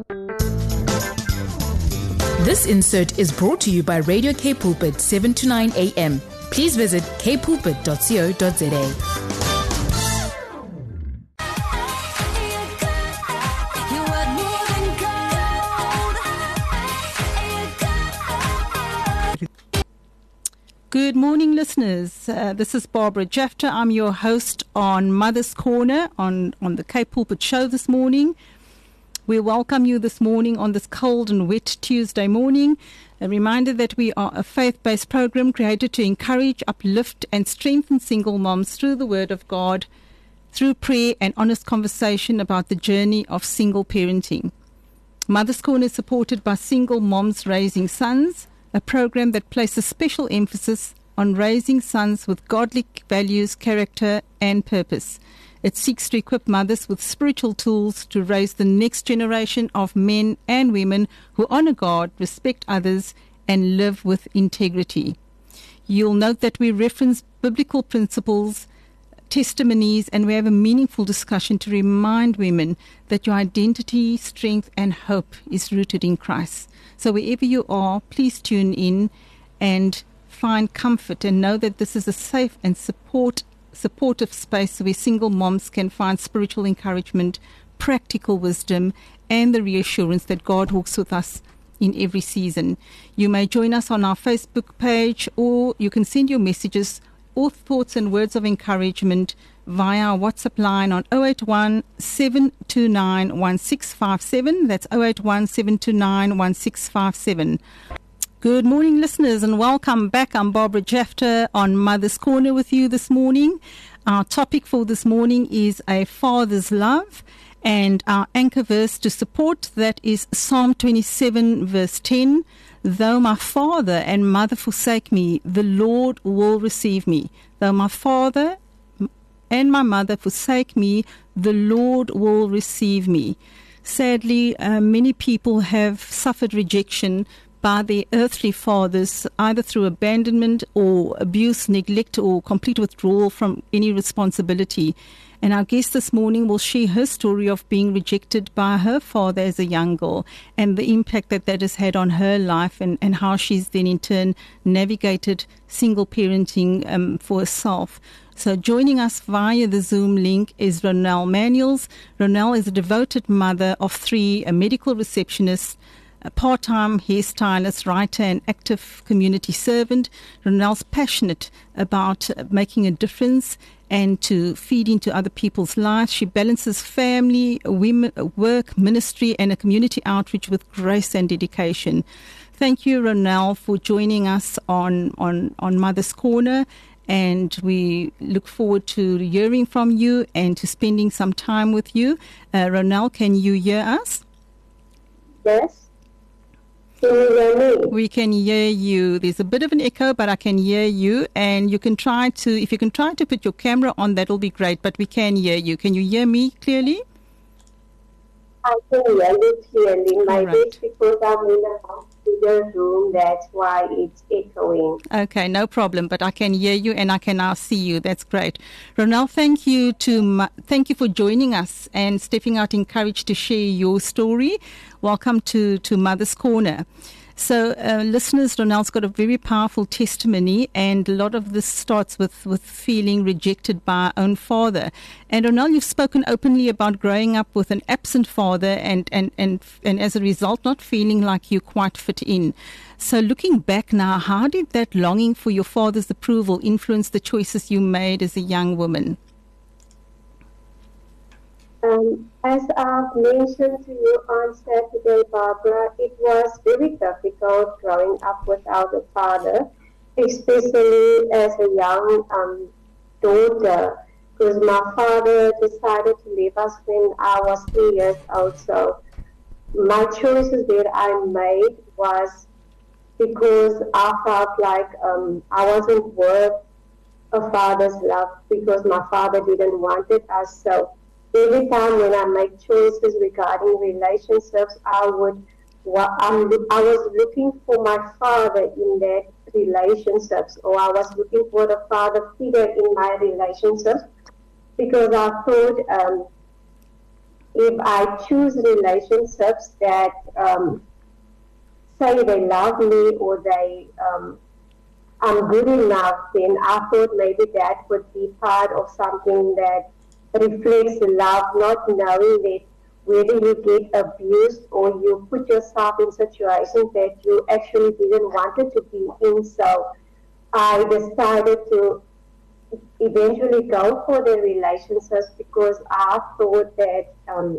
This insert is brought to you by Radio K Pulpit 7 to 9 a.m. Please visit kpulpit.co.za. Good morning, listeners. This is Barbara Jafta. I'm your host on Mother's Corner on the K Pulpit show this morning. We welcome you this morning on this cold and wet Tuesday morning. A reminder that we are a faith-based program created to encourage, uplift and strengthen single moms through the Word of God, through prayer and honest conversation about the journey of single parenting. Mother's Corner is supported by Single Moms Raising Sons, a program that places special emphasis on raising sons with godly values, character and purpose. It seeks to equip mothers with spiritual tools to raise the next generation of men and women who honor God, respect others, and live with integrity. You'll note that we reference biblical principles, testimonies, and we have a meaningful discussion to remind women that your identity, strength, and hope is rooted in Christ. So wherever you are, please tune in and find comfort and know that this is a safe and supportive space where single moms can find spiritual encouragement, practical wisdom, and the reassurance that God walks with us in every season. You may join us on our Facebook page, or you can send your messages or thoughts and words of encouragement via our WhatsApp line on 081 729 1657. That's 081 729 1657. Good morning, listeners, and welcome back. I'm Barbara Jafta on Mother's Corner with you this morning. Our topic for this morning is a father's love, and our anchor verse to support that is Psalm 27, verse 10. Though my father and mother forsake me, the Lord will receive me. Though my father and my mother forsake me, the Lord will receive me. Sadly, many people have suffered rejection by their earthly fathers, either through abandonment or abuse, neglect, or complete withdrawal from any responsibility. And our guest this morning will share her story of being rejected by her father as a young girl and the impact that has had on her life, and how she's then in turn navigated single parenting for herself. So joining us via the Zoom link is Ronelle Manuels. Ronelle is a devoted mother of three, a medical receptionist, a part-time hairstylist, writer, and active community servant. Ronelle's passionate about making a difference and to feed into other people's lives. She balances family, women, work, ministry, and a community outreach with grace and dedication. Thank you, Ronelle, for joining us on Mother's Corner, and we look forward to hearing from you and to spending some time with you. Ronelle, can you hear us? Yes. Can you hear me? We can hear you. There's a bit of an echo, but I can hear you. And you can try to, if you can try to put your camera on, that'll be great. But we can hear you. Can you hear me clearly? I can hear you clearly. Maybe it's because I'm in a bigger room. That's why it's echoing. Okay, no problem. But I can hear you and I can now see you. That's great. Ronelle, thank you for joining us and stepping out encouraged to share your story. Welcome to Mother's Corner. So, listeners, Ronelle's got a very powerful testimony, and a lot of this starts with feeling rejected by our own father. And Ronelle, you've spoken openly about growing up with an absent father and as a result not feeling like you quite fit in. So looking back now, how did that longing for your father's approval influence the choices you made as a young woman? As I've mentioned to you on Saturday, Barbara, it was very difficult growing up without a father, especially as a young daughter, because my father decided to leave us when I was 3 years old. So my choices that I made was because I felt like I wasn't worth a father's love because my father didn't want it us. So every time when I make choices regarding relationships, I was looking for my father in that relationships, or I was looking for a father figure in my relationships, because I thought if I choose relationships that say they love me or I'm good enough, then I thought maybe that would be part of something that reflects love, not knowing that whether you get abused or you put yourself in situations that you actually didn't want it to be in. So I decided to eventually go for the relationships because I thought that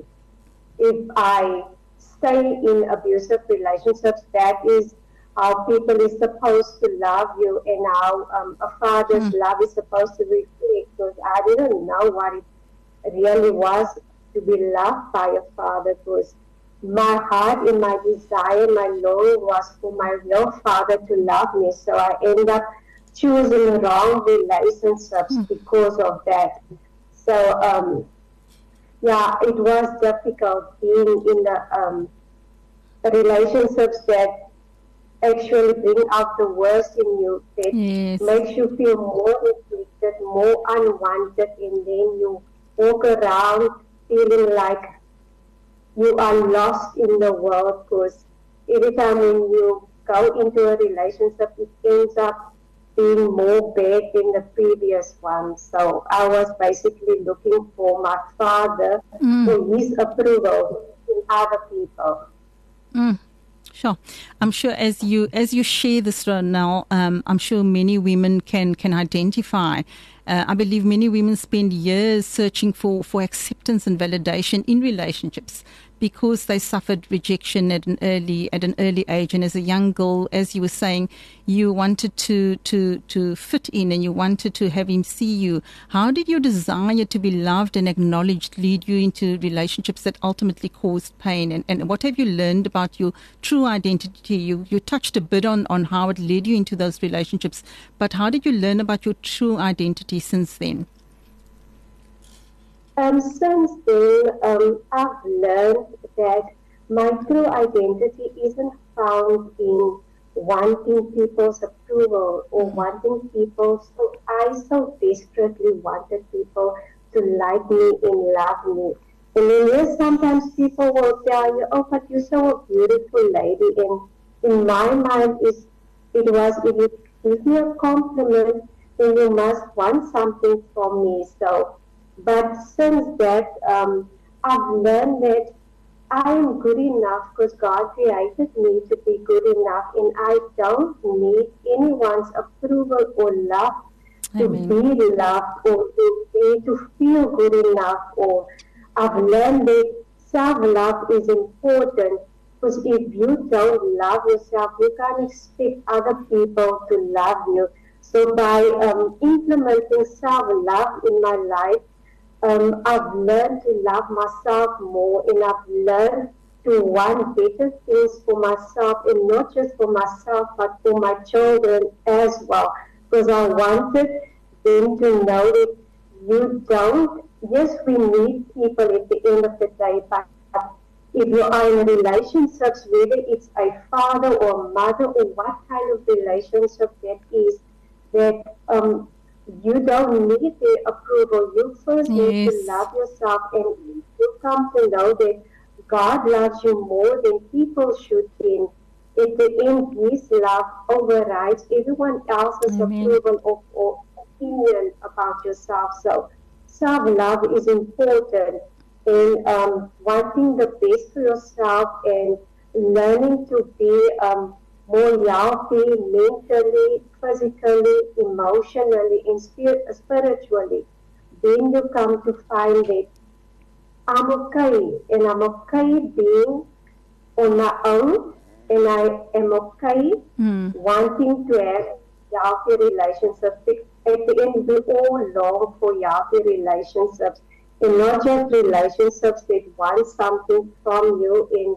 if I stay in abusive relationships, that is how people is supposed to love you and how a father's love is supposed to reflect. Because I didn't know what it really was to be loved by a father. Because my heart and my desire, my longing was for my real father to love me. So I ended up choosing wrong relationships because of that. So yeah, it was difficult being in the relationships that actually bring out the worst in you, that makes you feel more rejected, more unwanted, and then you walk around feeling like you are lost in the world, because every time when you go into a relationship, it ends up being more bad than the previous one. So I was basically looking for my father for his approval in other people. Sure, I'm sure as you share this now, I'm sure many women can identify. I believe many women spend years searching for acceptance and validation in relationships because they suffered rejection at an early age. And as a young girl, as you were saying, you wanted to fit in and you wanted to have him see you. How did your desire to be loved and acknowledged lead you into relationships that ultimately caused pain? And what have you learned about your true identity? You touched a bit on how it led you into those relationships, but how did you learn about your true identity since then? Since then, I've learned that my true identity isn't found in wanting people's approval or wanting people. So I so desperately wanted people to like me and love me. And then yes, sometimes people will tell you, "Oh, but you're so a beautiful lady." And in my mind, it was if you give me a compliment, then you must want something from me. So. But since that, I've learned that I am good enough because God created me to be good enough, and I don't need anyone's approval or love to be loved or to feel good enough. Or I've learned that self-love is important because if you don't love yourself, you can't expect other people to love you. So by implementing self-love in my life, I've learned to love myself more, and I've learned to want better things for myself, and not just for myself, but for my children as well. Because I wanted them to know that you don't, yes, we need people at the end of the day, but if you are in relationships, whether it's a father or mother or what kind of relationship that is, that you don't need their approval. You first need to love yourself, and you come to know that God loves you more than people should. In at the end, His love overrides everyone else's approval or opinion about yourself. So self-love is important, and wanting the best for yourself and learning to be more healthy mentally, physically, emotionally, and spiritually. Then you come to find that I'm okay, and I'm okay being on my own, and I am okay wanting to have healthy relationships. At the end, we all long for healthy relationships, and not just relationships that want something from you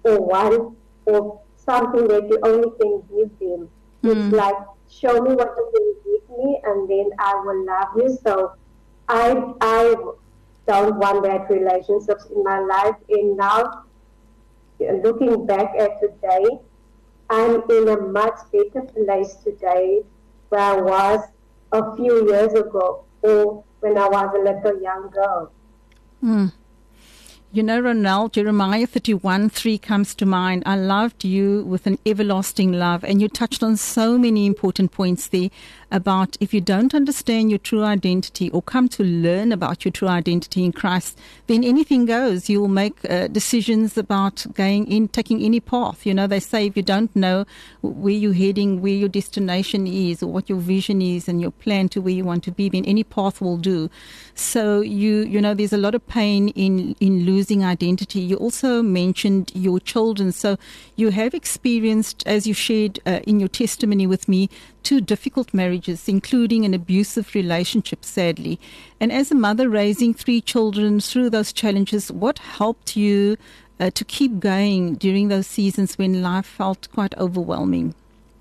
or something that you only can give them. It's like, show me what you can give me, and then I will love you. So I don't want that relationships in my life. And now, looking back at today, I'm in a much better place today where I was a few years ago, or when I was a little young girl. You know, Ronald, Jeremiah 31:3 comes to mind. I loved you with an everlasting love. And you touched on so many important points there about if you don't understand your true identity or come to learn about your true identity in Christ, then anything goes. You'll make decisions about taking any path. You know, they say if you don't know where you're heading, where your destination is, or what your vision is and your plan to where you want to be, then any path will do. So you know, there's a lot of pain in losing identity. You also mentioned your children. So you have experienced, as you shared in your testimony with me, 2 difficult marriages, including an abusive relationship, sadly. And as a mother raising 3 children through those challenges, what helped you to keep going during those seasons when life felt quite overwhelming?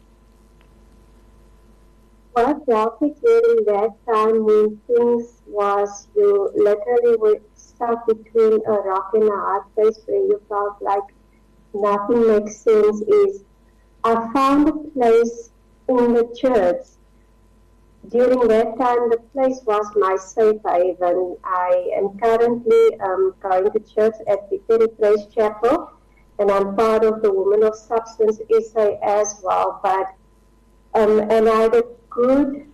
What helped me during that time when things was, you literally were stuck between a rock and a hard place where you felt like nothing makes sense, is I found a place in the church. During that time, the place was my safe haven. I am currently going to church at Victory Place Chapel, and I'm part of the Women of Substance SA as well. But and I had a good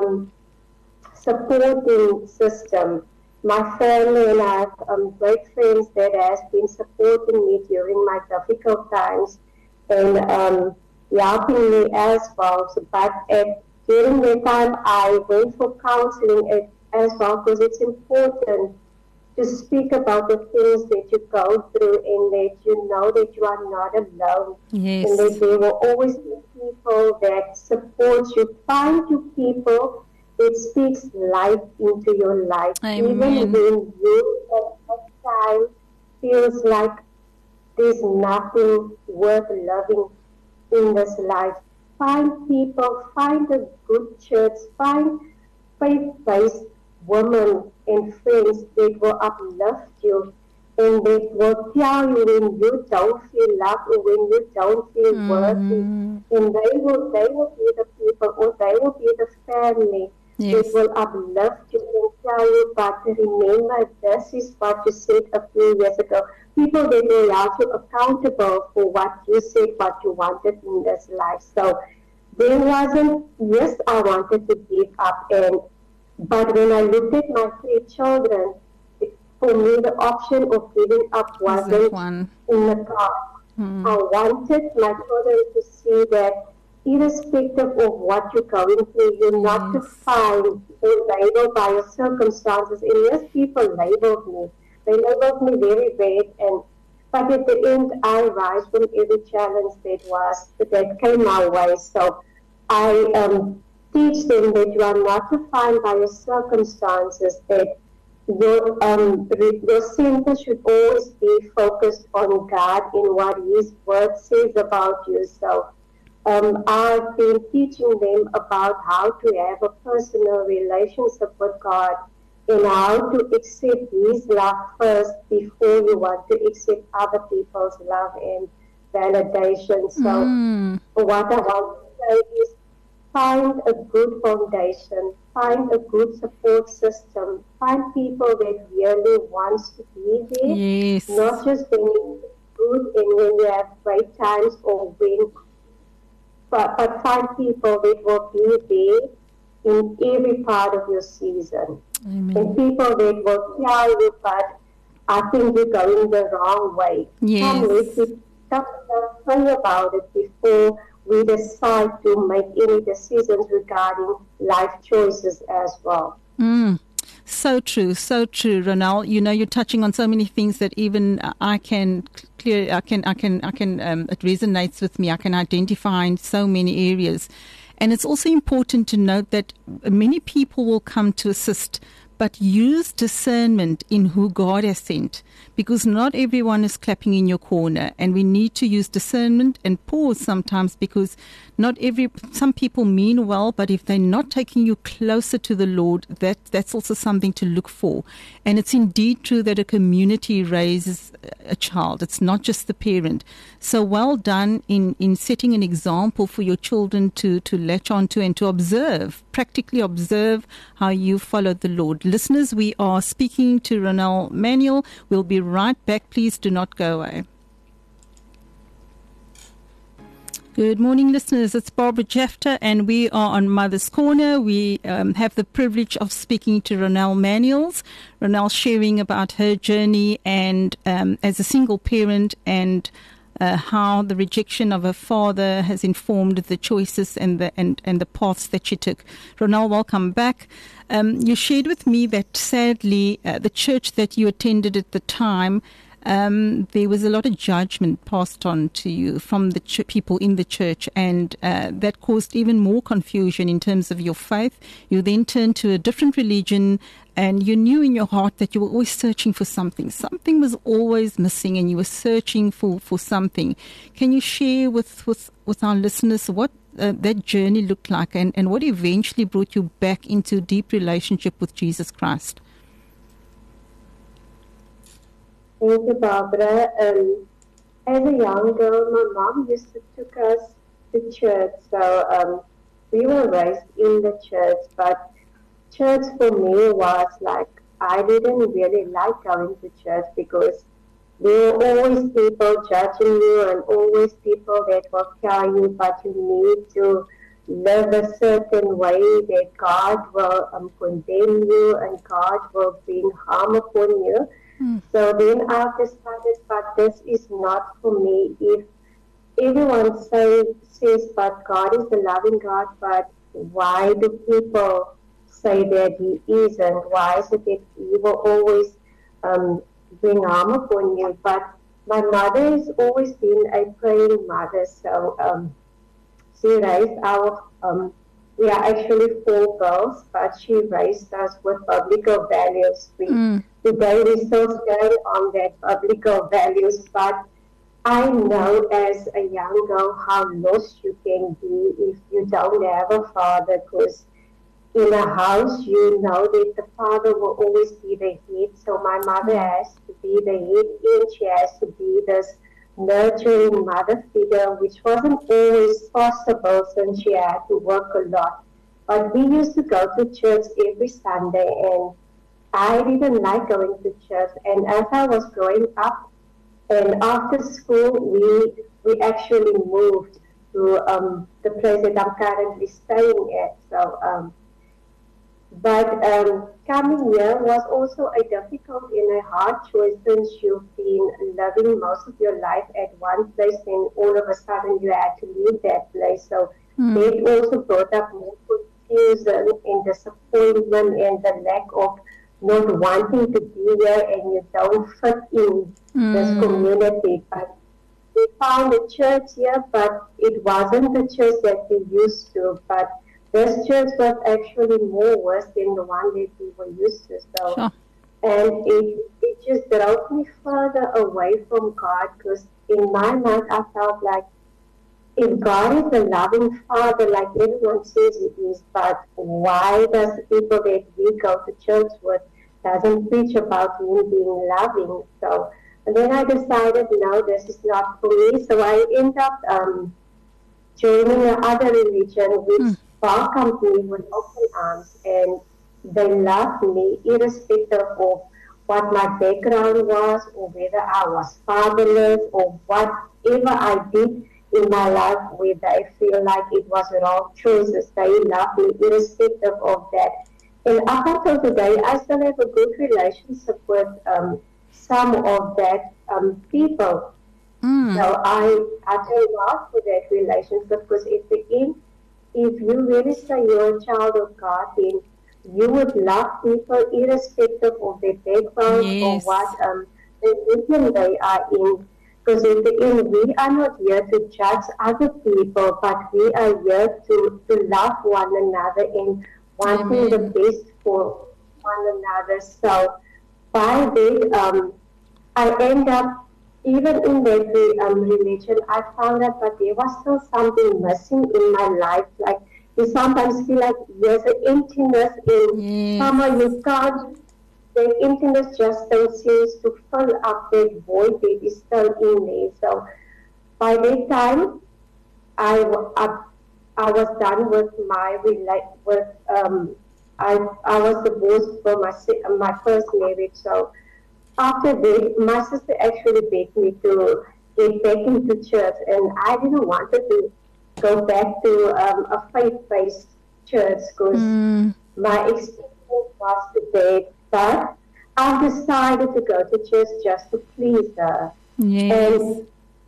supporting system. My family and I have great friends that has been supporting me during my difficult times and helping me as well. So, but during that time, I went for counseling as well, because it's important to speak about the things that you go through and that you know that you are not alone. Yes. And that there will always be people that support you. Find you people that speaks life into your life. Amen. Even when you at that time feels like there's nothing worth loving in this life. Find people, find a good church, find faith-based women and friends that will uplift you and that will tell you when you don't feel loved or when you don't feel worthy. And they will be the people, or they will be the family that will uplift you and tell you, but remember, this is what you said a few years ago. People that will hold you accountable for what you said, what you wanted in this life. So there wasn't, yes, I wanted to give up, but when I looked at my 3 children, for me the option of giving up wasn't in the cards. I wanted my children to see that irrespective of what you're going through, you're not defined or labeled by your circumstances. And yes, people labeled me. They labeled me very bad, but at the end, I rise from every challenge that came my way. So I teach them that you are not defined by your circumstances, that your center should always be focused on God and what His Word says about you. So I've been teaching them about how to have a personal relationship with God and how to accept His love first before you want to accept other people's love and validation. So what I want to say is, find a good foundation, find a good support system, find people that really wants to be there, yes, not just when it's good and when you have great times or when, but find people that will be there in every part of your season. Amen. And people that will tell you, but I think you're going the wrong way. Yes. Come pray about it before we decide to make any decisions regarding life choices as well. So true, Ronald. You know, you're touching on so many things that even I can clear. It resonates with me. I can identify in so many areas, and it's also important to note that many people will come to assist, but use discernment in who God has sent, because not everyone is clapping in your corner, and we need to use discernment and pause sometimes, because some people mean well, but if they're not taking you closer to the Lord, that's also something to look for. And it's indeed true that a community raises a child. It's not just the parent. So well done in setting an example for your children to latch onto and to observe. practically observe how you followed the Lord. Listeners, we are speaking to Ronelle Manuel. We'll be right back. Please do not go away. Good morning, listeners. It's Barbara Jefter, and we are on Mother's Corner. We have the privilege of speaking to Ronelle Manuels. Ronelle sharing about her journey and as a single parent, and how the rejection of her father has informed the choices and the paths that she took. Ronelle, welcome back. You shared with me that sadly the church that you attended at the time, there was a lot of judgment passed on to you from the people in the church, and that caused even more confusion in terms of your faith. You then turned to a different religion, and you knew in your heart that you were always searching for something. Something was always missing, and you were searching for something. Can you share with our listeners what that journey looked like, and what eventually brought you back into a deep relationship with Jesus Christ? Thank you, Barbara. As a young girl, my mom used to take us to church. So we were raised in the church, but church for me was like, I didn't really like going to church because there were always people judging you and always people that will tell you, but you need to live a certain way, that God will condemn you and God will bring harm upon you. So then I decided, but this is not for me. If everyone says, but God is a loving God, but why do people say that He isn't? Why is it that He will always bring harm upon you? But my mother has always been a praying mother, so she raised our, we are actually 4 girls, but she raised us with biblical values. Today we still stand on that biblical values, but I know as a young girl how lost you can be if you don't have a father, because in a house you know that the father will always be the head. So my mother has to be the head, and she has to be this nurturing mother figure, which wasn't always possible since she had to work a lot. But we used to go to church every Sunday, and I didn't like going to church. And as I was growing up, and after school, we actually moved to the place that I'm currently staying at. So, coming here was also a difficult and a hard choice, since you've been living most of your life at one place, and all of a sudden you had to leave that place. So it also brought up more confusion and disappointment and the lack of not wanting to be here, and you don't fit in this community. But we found a church here, but it wasn't the church that we used to. But this church was actually more worse than the one that we were used to. So, and it just drove me further away from God, because in my mind I felt like, if God is a loving Father, like everyone says He is, but why does the people that we go to church with doesn't preach about Him being loving? So, and then I decided, no, this is not for me. So I ended up joining another religion, which welcomed me with open arms, and they loved me irrespective of what my background was, or whether I was fatherless, or whatever I did in my life where they feel like it was wrong choices. They love me irrespective of that. And up until today, I still have a good relationship with some of that people. So I thank God for that relationship, because at the end, if you really say you're a child of God, then you would love people irrespective of their background or what religion they are in. Because at the end, we are not here to judge other people, but we are here to love one another and wanting the best for one another. So by that, I end up, even in that religion, I found out that there was still something missing in my life. Like, you sometimes feel like there's an emptiness in someone you can't. The emptiness just don't seems to fill up that void that is still in there. So by that time, I I was done with my I was divorced for my first marriage. So after that, my sister actually begged me to get back into church, and I didn't want to go back to a faith-based church because my experience was too bad. But I decided to go to church just to please her. Yes. And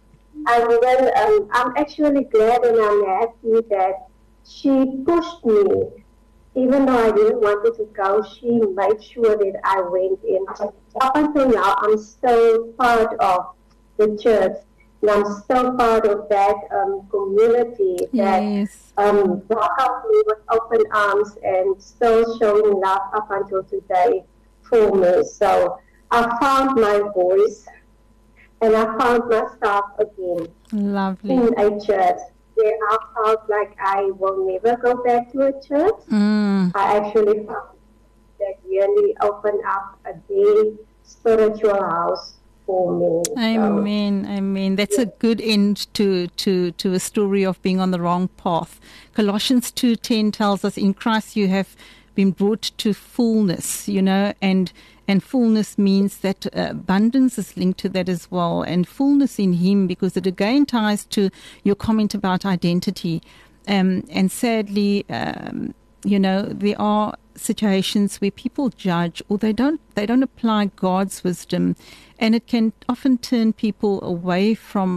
I'm actually glad and I'm happy that she pushed me. Even though I didn't want to go, she made sure that I went in. Up until now, I'm still part of the church. And I'm still part of that community that Yes. welcomed me with open arms and still showing love up until today for me. So I found my voice and I found myself again Lovely. in a church where I felt like I will never go back to a church. I actually found that really opened up a deep spiritual house for me. Amen. Amen. That's a good end to a story of being on the wrong path. Colossians 2:10 tells us, in Christ you have been brought to fullness, and fullness means that abundance is linked to that as well, and fullness in Him, because it again ties to your comment about identity. And sadly, there are situations where people judge, or they don't apply God's wisdom, and it can often turn people away from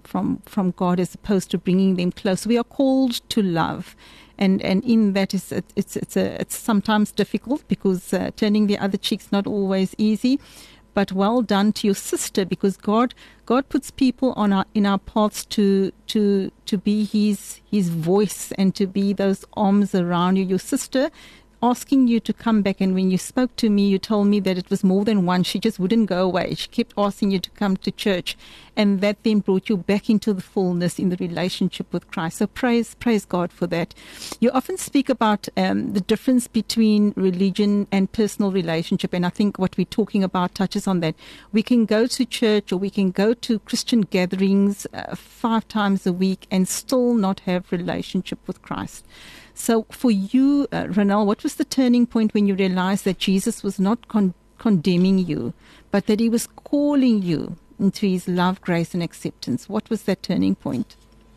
God as opposed to bringing them close. We are called to love. And in that it's sometimes difficult because turning the other cheek's not always easy. But well done to your sister, because God puts people in our paths to be His voice and to be those arms around you. Your sister asking you to come back, and when you spoke to me, you told me that it was more than one. She just wouldn't go away. She kept asking you to come to church, and that then brought you back into the fullness in the relationship with Christ. So praise God for that. You often speak about the difference between religion and personal relationship, and I think what we're talking about touches on that. We can go to church, or we can go to Christian gatherings 5 times a week and still not have relationship with Christ. So for you, Ronel, what was the turning point when you realized that Jesus was not condemning you, but that He was calling you into His love, grace, and acceptance? What was that turning point?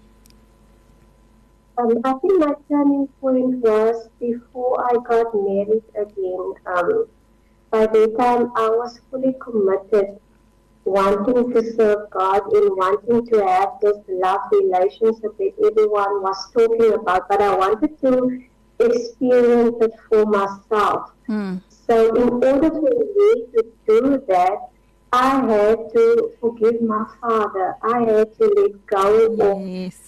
I think my turning point was before I got married again. By the time I was fully committed, wanting to serve God and wanting to have this love relationship that everyone was talking about, but I wanted to experience it for myself. So in order for me to do that, I had to forgive my father. I had to let go of the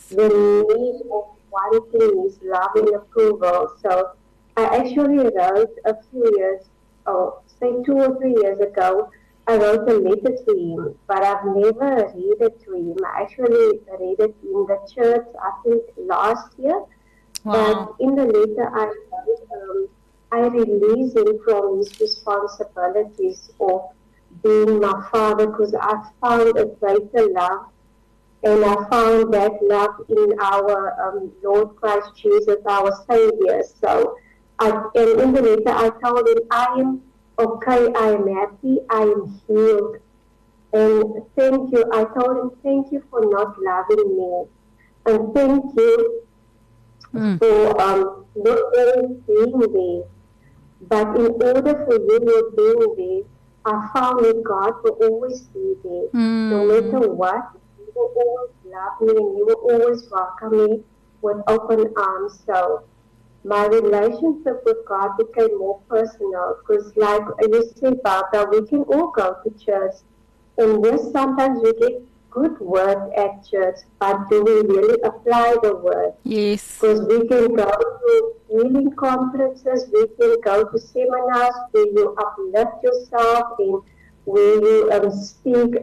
need of wanting his love and approval. So I actually wrote a few years, say 2 or 3 years ago, I wrote a letter to him, but I've never read it to him. I actually read it in the church, I think, last year. Wow. But in the letter I wrote, I released him from his responsibilities of being my father, because I found a greater love, and I found that love in our Lord Christ Jesus, our Savior. So, and in the letter I told him, I am okay, I am happy, I am healed. And thank you. I told him, thank you for not loving me. And thank you for not always being there. But in order for you not being there, I found that God will always be there. No matter what, He will always love me and He will always welcome me with open arms. So my relationship with God became more personal, because like you said, Barbara, we can all go to church, and yes, sometimes we get good word at church, but do we really apply the word? Yes. Because we can go to healing conferences, we can go to seminars where you uplift yourself and where you speak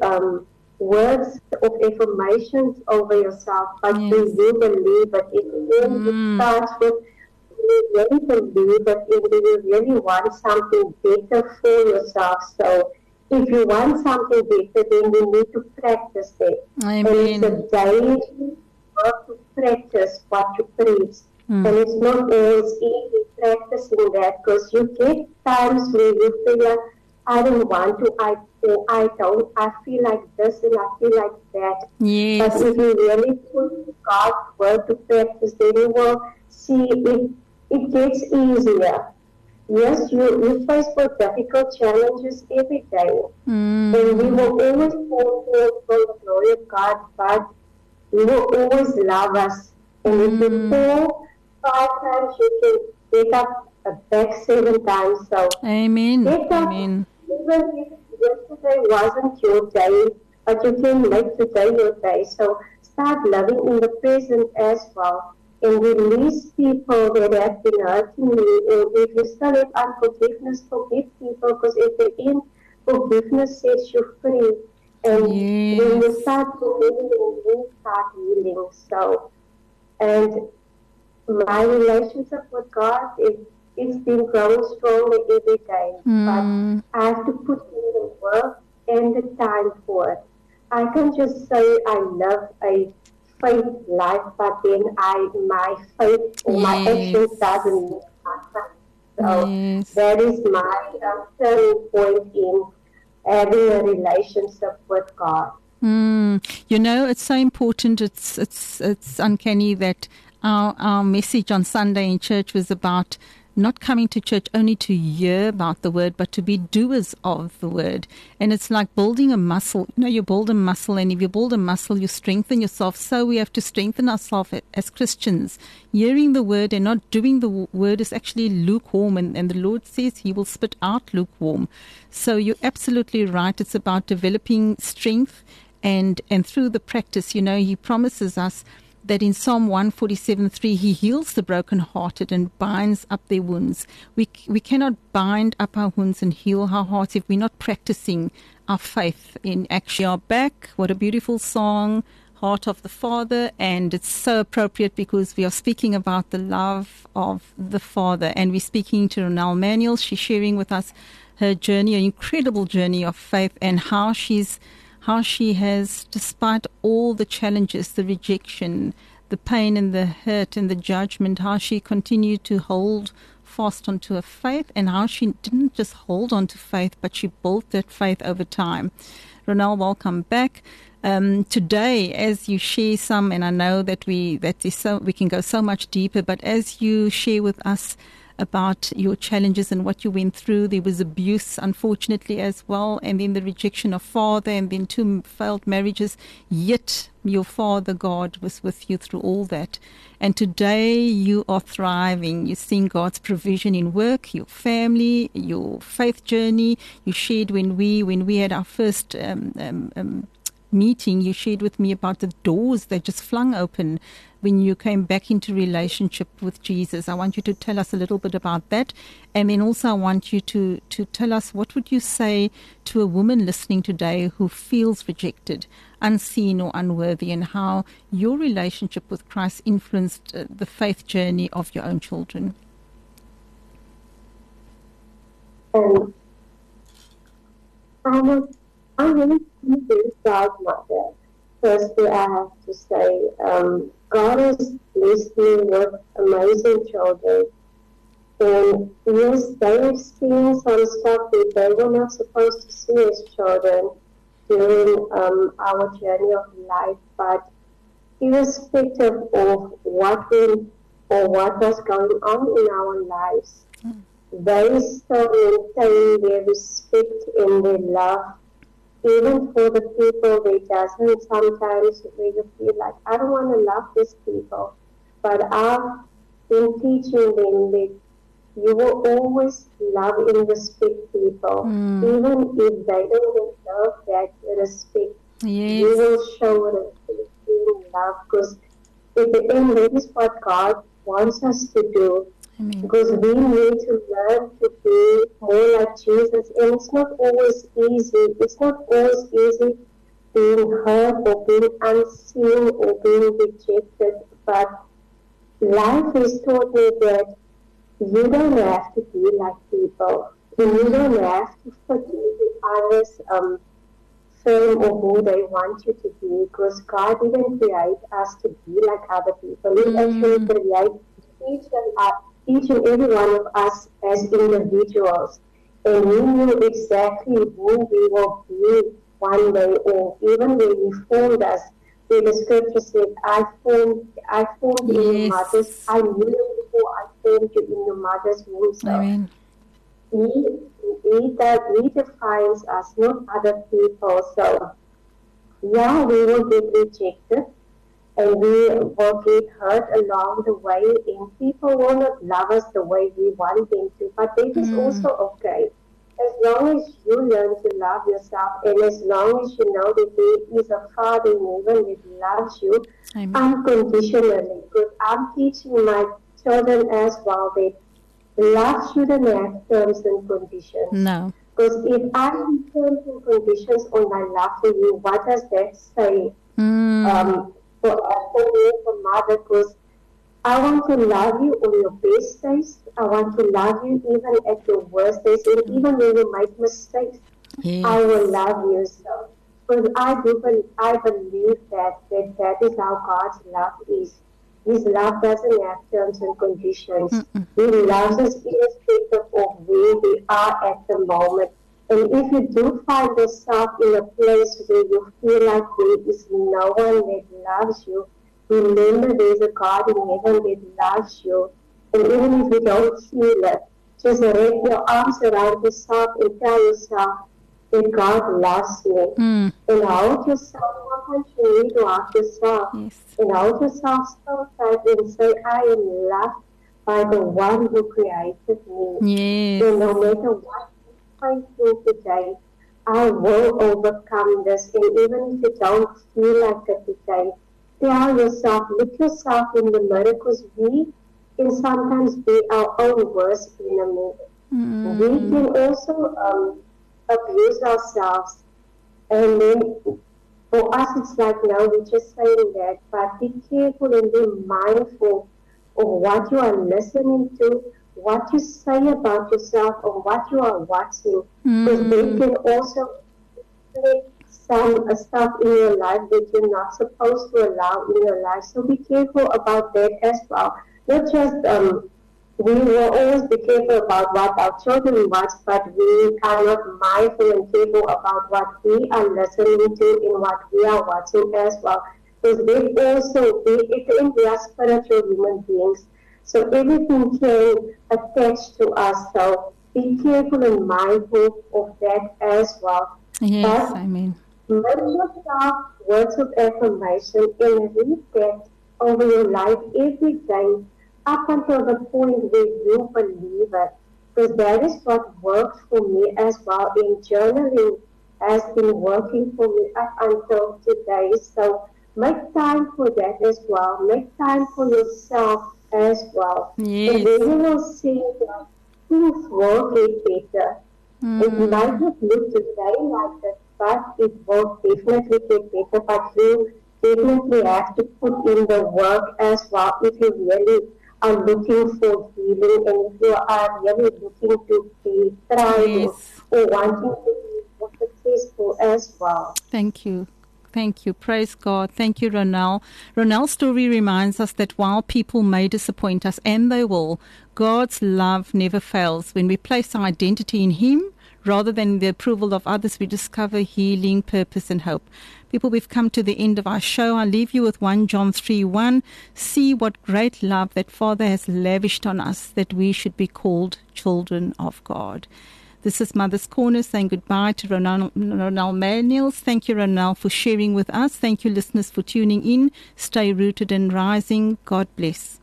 words of affirmations over yourself, but do you believe it? It starts with, you really believe it, and do you really want something better for yourself? So if you want something better, then you need to practice it. Amen. And it's a daily work to practice what you preach. And it's not always easy practicing that, because you get times where you feel like, I don't want to, I feel like this and I feel like that. Yes. But if you really put God's word to practice, then you will see it gets easier. Yes, you face with difficult challenges every day. And we will always fall short from the glory of God, but He will always love us. And if you fall 5 times, you can get up back 7 times. So Amen. get up. Amen. Even if yesterday wasn't your day, but you can make today your day. So start living in the present as well. And release people that have been hurting you. And if you still have unforgiveness, forgive people, because at the end, forgiveness sets you free. And when you start forgiving, you start healing. So, and my relationship with God, it's been growing stronger every day. But I have to put in the work and the time for it. I can just say I love a faith life, but then my faith or my actions doesn't make sense. So that is my turning point in having a relationship with God. You know, it's so important. It's uncanny that our message on Sunday in church was about not coming to church only to hear about the word, but to be doers of the word. And it's like building a muscle. You know, you build a muscle, and if you build a muscle, you strengthen yourself. So we have to strengthen ourselves as Christians. Hearing the word and not doing the word is actually lukewarm, and the Lord says He will spit out lukewarm. So you're absolutely right. It's about developing strength, and through the practice, you know, He promises us that in Psalm 147:3, He heals the brokenhearted and binds up their wounds. We cannot bind up our wounds and heal our hearts if we're not practicing our faith in action. We are back. What a beautiful song, Heart of the Father, and it's so appropriate because we are speaking about the love of the Father, and we're speaking to Ronelle Manuel. She's sharing with us her journey, an incredible journey of faith, and how she has, despite all the challenges, the rejection, the pain and the hurt and the judgment, how she continued to hold fast onto her faith, and how she didn't just hold on to faith, but she built that faith over time. Ronelle, welcome back. Today, as you share some, and I know that we can go so much deeper, but as you share with us about your challenges and what you went through, there was abuse, unfortunately, as well, and then the rejection of father, and then 2 failed marriages, yet your Father God was with you through all that. And today you are thriving. You're seeing God's provision in work, your family, your faith journey. You shared when we had our first meeting, you shared with me about the doors that just flung open when you came back into relationship with Jesus. I want you to tell us a little bit about that. And then also I want you to tell us, what would you say to a woman listening today who feels rejected, unseen or unworthy, and how your relationship with Christ influenced the faith journey of your own children? I'm really very proud mother. Firstly, I have to say, God has blessed me with amazing children. And yes, they have seen some stuff that they were not supposed to see as children during our journey of life. But irrespective of what was going on in our lives, they still maintain their respect and their love, even for the people that doesn't sometimes where you feel like, I don't want to love these people. But I've been teaching them that you will always love and respect people, even if they don't deserve that respect. Yes. You will show respect and love, because at the end, that is what God wants us to do. Amen. Because we need to learn to be more like Jesus, and it's not always easy. It's not always easy being hurt or being unseen or being rejected. But life has taught me that you don't have to be like people, and you don't have to fit into others' firm or who they want you to be, because God didn't create us to be like other people. He actually created each and every one of us as individuals. And He knew exactly who we will be one day, or even when He formed us. Where the scripture said, I formed in your mother's, I knew you before I formed you in your mother's womb. So Amen. He defines us, not other people. So, yeah, we will get rejected and we will get hurt along the way, and people will not love us the way we want them to, but that is also okay. As long as you learn to love yourself, and as long as you know that there is a Father in heaven that loves you unconditionally, because I'm teaching my children as well that love shouldn't have terms and conditions. No. Because if I have terms and conditions on my love for you, what does that say? For me, for mother, because I want to love you on your best days. I want to love you even at your worst days, and even when you make mistakes, I will love you. So, because I believe that is how God's love is. His love doesn't have terms and conditions. He loves us irrespective of where we are at the moment. And if you do find yourself in a place where you feel like there is no one that loves you, remember there's a God in heaven that loves you. And even if you don't feel it, just wrap your arms around yourself and tell yourself that God loves me. And hold yourself, sometimes you need to hold yourself. And hold yourself so tight and say, I am loved by the one who created me. And no matter what I feel today, I will overcome this. And even if you don't feel like it today, tell yourself, look yourself in the mirror, because we can sometimes be our own worst enemy. We can also abuse ourselves. And then for us, it's like, no, we're just saying that. But be careful and be mindful of what you are listening to, what you say about yourself, or what you are watching. Because they can also reflect some stuff in your life that you're not supposed to allow in your life. So be careful about that as well. Not just, we will always be careful about what our children watch, but we are not mindful and careful about what we are listening to and what we are watching as well. Because they also, we are spiritual human beings. So everything can attach to us. So be careful and mindful of that as well. Yes, I mean. Make yourself words of affirmation and read that over your life every day up until the point where you believe it. Because that is what worked for me as well. And journaling has been working for me up until today. So make time for that as well. Make time for yourself as well. Yes. And then you will see that things will get better. It might not look today like that, but it will definitely get better. But you definitely have to put in the work as well if you really are looking for healing, and if you are really looking to be thriving or wanting to be more successful as well. Thank you. Thank you. Praise God. Thank you, Ronelle. Ronelle's story reminds us that while people may disappoint us, and they will, God's love never fails. When we place our identity in Him, rather than the approval of others, we discover healing, purpose, and hope. People, we've come to the end of our show. I'll leave you with 1 John 3:1. See what great love that Father has lavished on us, that we should be called children of God. This is Mother's Corner saying goodbye to Ronelle Manuels. Thank you, Ronelle, for sharing with us. Thank you, listeners, for tuning in. Stay rooted and rising. God bless.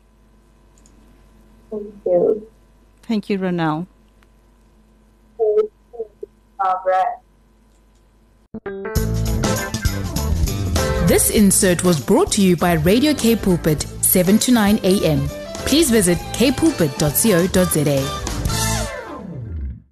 Thank you. Thank you, Ronelle. Thank you, Barbara. This insert was brought to you by Radio K Pulpit, 7 to 9 a.m. Please visit kpulpit.co.za.